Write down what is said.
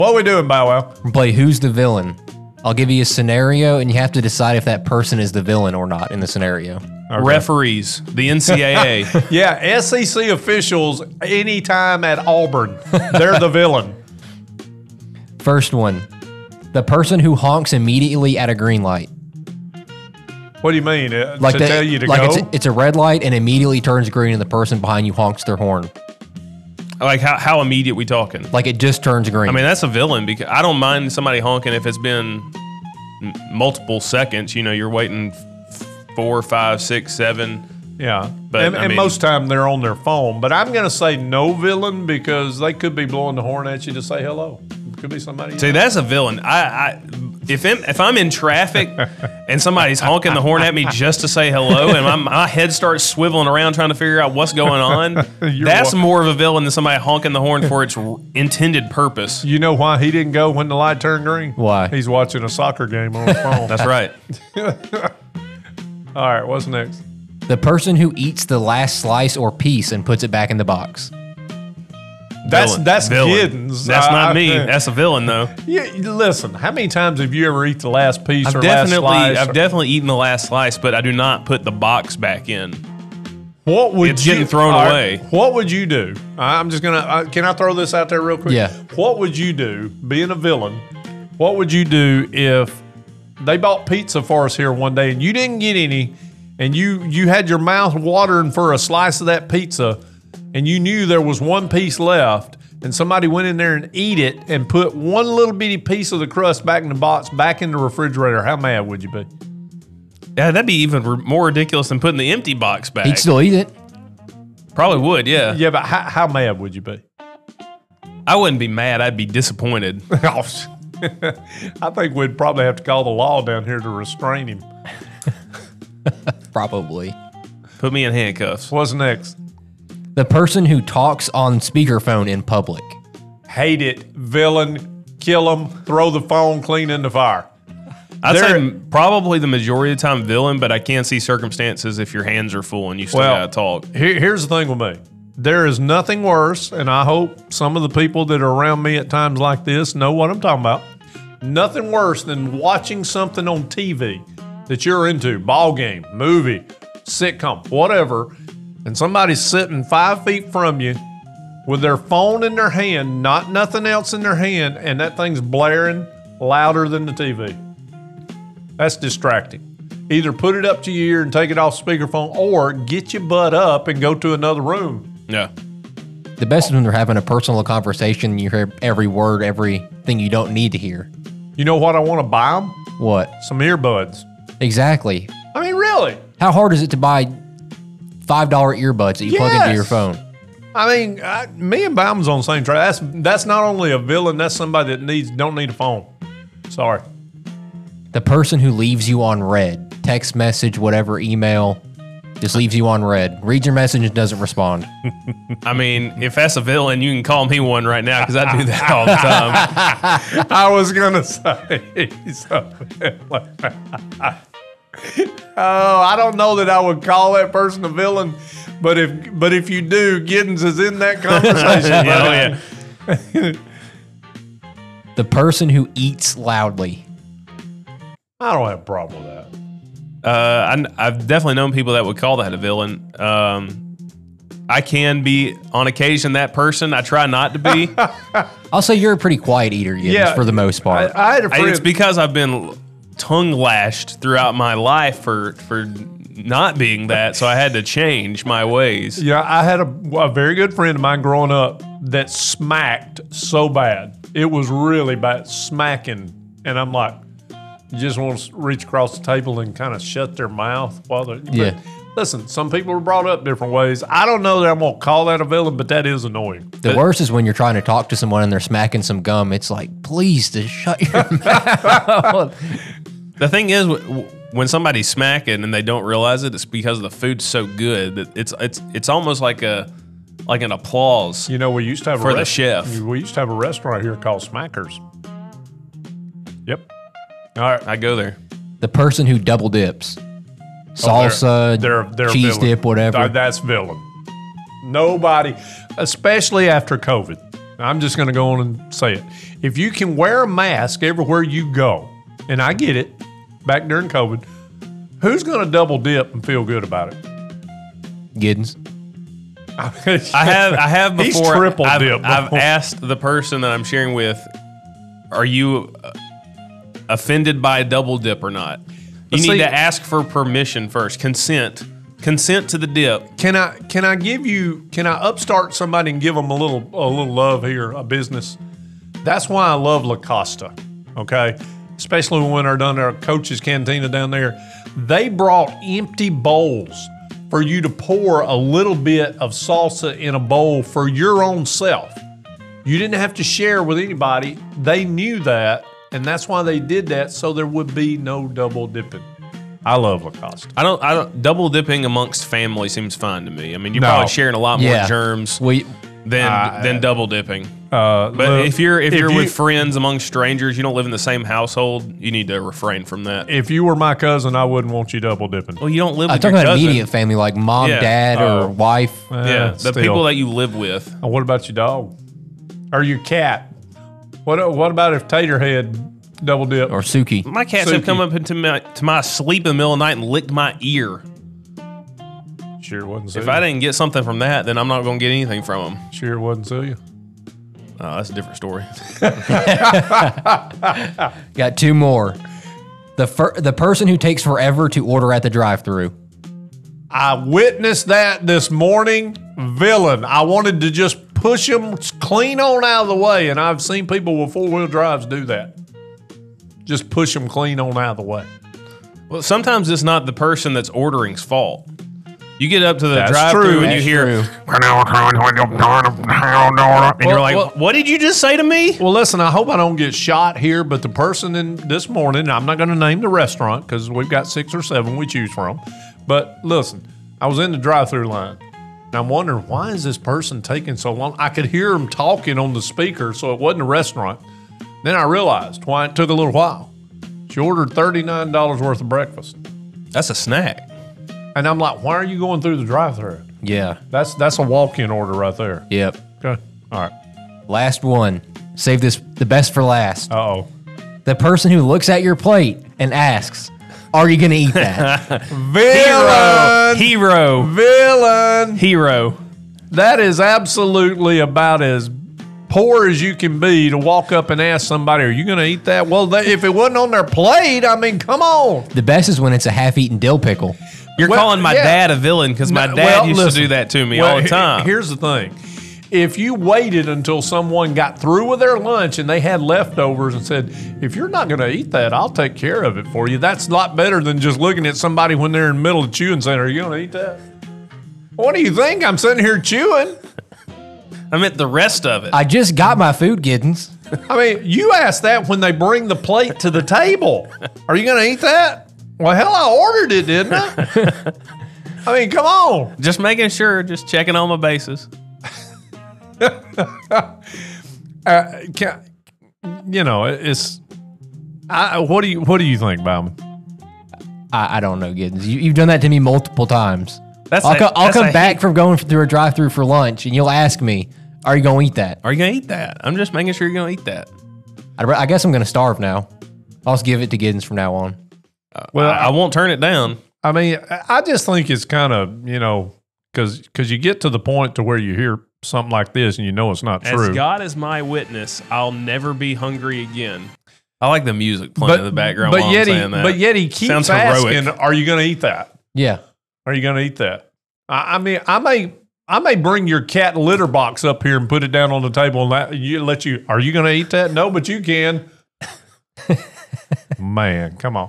What are we doing, Bow Wow? We play Who's the Villain. I'll give you a scenario, and you have to decide if that person is the villain or not in the scenario. Okay. Referees, the NCAA. Yeah, SEC officials anytime at Auburn. They're the villain. First one. The person who honks immediately at a green light. What do you mean? Tell you to go? It's a red light and immediately turns green and the person behind you honks their horn. Like how immediate we talking? Like it just turns green. I mean, that's a villain because I don't mind somebody honking if it's been multiple seconds. You know, you're waiting 4, 5, 6, 7. Yeah. But and most time they're on their phone. But I'm going to say no villain because they could be blowing the horn at you to say hello. It could be somebody else. See, that's a villain. If I'm in traffic and somebody's honking the horn at me just to say hello and my head starts swiveling around trying to figure out what's going on, that's more of a villain than somebody honking the horn for its intended purpose. You know why he didn't go when the light turned green? Why? He's watching a soccer game on his phone. That's right. All right, what's next? The person who eats the last slice or piece and puts it back in the box. That's villain. Giddens. That's not me. That's a villain, though. Yeah, listen. How many times have you ever eaten the last piece I've or last slice? I've definitely eaten the last slice, but I do not put the box back in. What would it's getting thrown away. What would you do? I'm just gonna. Can I throw this out there real quick? Yeah. What would you do, being a villain? What would you do if they bought pizza for us here one day and you didn't get any, and you had your mouth watering for a slice of that pizza, and you knew there was one piece left? And somebody went in there and eat it and put one little bitty piece of the crust back in the box, back in the refrigerator. How mad would you be? Yeah, that'd be even more ridiculous than putting the empty box back. He'd still eat it. Probably would, yeah. Yeah, but how mad would you be? I wouldn't be mad. I'd be disappointed. I think we'd probably have to call the law down here to restrain him. Probably. Put me in handcuffs. What's next? The person who talks on speakerphone in public. Hate it. Villain. Kill him. Throw the phone clean in the fire. I'd say probably the majority of the time villain, but I can see circumstances if your hands are full and you still gotta talk. Here's the thing with me. There is nothing worse, and I hope some of the people that are around me at times like this know what I'm talking about. Nothing worse than watching something on TV that you're into, ball game, movie, sitcom, whatever, and somebody's sitting 5 feet from you with their phone in their hand, not nothing else in their hand, and that thing's blaring louder than the TV. That's distracting. Either put it up to your ear and take it off speakerphone, or get your butt up and go to another room. Yeah. The best is when they're having a personal conversation and you hear every word, everything you don't need to hear. You know what I want to buy them? What? Some earbuds. Exactly. I mean, really? How hard is it to buy $5 earbuds that you plug into your phone? I mean, me and Baum's on the same track. That's not only a villain, that's somebody that don't need a phone. Sorry. The person who leaves you on red, text message, whatever, email, just leaves you on red. Reads your message and doesn't respond. I mean, if that's a villain, you can call me one right now because I do that all the time. I was going to say something. Oh, I don't know that I would call that person a villain, but if you do, Giddens is in that conversation. Yeah. The person who eats loudly. I don't have a problem with that. I've definitely known people that would call that a villain. I can be, on occasion, that person. I try not to be. I'll say you're a pretty quiet eater, Giddens, for the most part. I had a friend. It's because I've been tongue lashed throughout my life for not being that, so I had to change my ways. Yeah, I had a very good friend of mine growing up that smacked so bad. It was really bad, smacking. And I'm like, you just want to reach across the table and kind of shut their mouth while they're... Yeah. Listen, some people are brought up different ways. I don't know that I'm going to call that a villain, but that is annoying. The worst is when you're trying to talk to someone and they're smacking some gum. It's like, please, just shut your mouth. The thing is, when somebody's smacking and they don't realize it, it's because the food's so good that it's almost like an applause. You know, we used to have for the chef. We used to have a restaurant here called Smackers. Yep. All right, I go there. The person who double dips. Salsa, they're cheese villain. dip, whatever. That's villain. Nobody, especially after COVID. I'm just going to go on and say it. If you can wear a mask everywhere you go, and I get it, back during COVID, who's going to double dip and feel good about it? Giddens. I have before. He's triple dipped. I've asked the person that I'm sharing with, "Are you offended by a double dip or not?" You need to ask for permission first. Consent to the dip. Can I upstart somebody and give them a little love here, a business? That's why I love La Costa. Okay, especially when they're done their coach's cantina down there. They brought empty bowls for you to pour a little bit of salsa in a bowl for your own self. You didn't have to share with anybody. They knew that, and that's why they did that, so there would be no double dipping. I love La Costa. I don't. Double dipping amongst family seems fine to me. I mean, you're probably sharing a lot more germs than double dipping. But if you're with friends among strangers, you don't live in the same household, you need to refrain from that. If you were my cousin, I wouldn't want you double dipping. Well, you don't live I'm with your talking about cousin. immediate family, like mom, dad, or wife. The people that you live with. And what about your dog? Or your cat? What about if Taterhead double dip? Or Suki. My cats have come up into my sleep in the middle of the night and licked my ear. Sure it wasn't If I didn't get something from that, then I'm not going to get anything from them. Sure it wasn't Celia. Oh, that's a different story. Got two more. The person who takes forever to order at the drive-thru. I witnessed that this morning. Villain. I wanted to just push them clean on out of the way, and I've seen people with four-wheel drives do that. Just push them clean on out of the way. Well, sometimes it's not the person that's ordering's fault. You get up to the That's drive-thru true. and you hear, and you're like, what did you just say to me? Well, listen, I hope I don't get shot here, but the person in this morning, I'm not going to name the restaurant because we've got 6 or 7 we choose from. But listen, I was in the drive-thru line, and I'm wondering, why is this person taking so long? I could hear them talking on the speaker, so it wasn't a restaurant. Then I realized why it took a little while. She ordered $39 worth of breakfast. That's a snack. And I'm like, why are you going through the drive-thru? Yeah. That's a walk-in order right there. Yep. Okay. All right. Last one. Save the best for last. Uh-oh. The person who looks at your plate and asks, "Are you going to eat that?" Villain. Hero. That is absolutely about as poor as you can be to walk up and ask somebody, "Are you going to eat that?" Well, if it wasn't on their plate, I mean, come on. The best is when it's a half-eaten dill pickle. You're calling my dad a villain because my dad used to do that to me all the time. Here's the thing. If you waited until someone got through with their lunch and they had leftovers and said, "If you're not going to eat that, I'll take care of it for you," that's a lot better than just looking at somebody when they're in the middle of chewing saying, "Are you going to eat that?" What do you think? I'm sitting here chewing. I meant the rest of it. I just got my food, Giddens. I mean, you ask that when they bring the plate to the table. Are you going to eat that? Well, hell, I ordered it, didn't I? I mean, come on. Just making sure, just checking on my bases. It's. What do you think, Bauman? I don't know, Giddens. You've done that to me multiple times. That's I'll come back from going through a drive-thru for lunch, and you'll ask me, "Are you going to eat that?" Are you going to eat that? I'm just making sure you're going to eat that. I guess I'm going to starve now. I'll just give it to Giddens from now on. Well, I won't turn it down. I mean, I just think it's kind of, because you get to the point to where you hear something like this and you know it's not true. As God is my witness, I'll never be hungry again. I like the music playing in the background while I'm saying that. But yet he keeps asking, "Are you going to eat that?" Yeah. Are you going to eat that? I mean, I may bring your cat litter box up here and put it down on the table and are you going to eat that? No, but you can. Man, come on.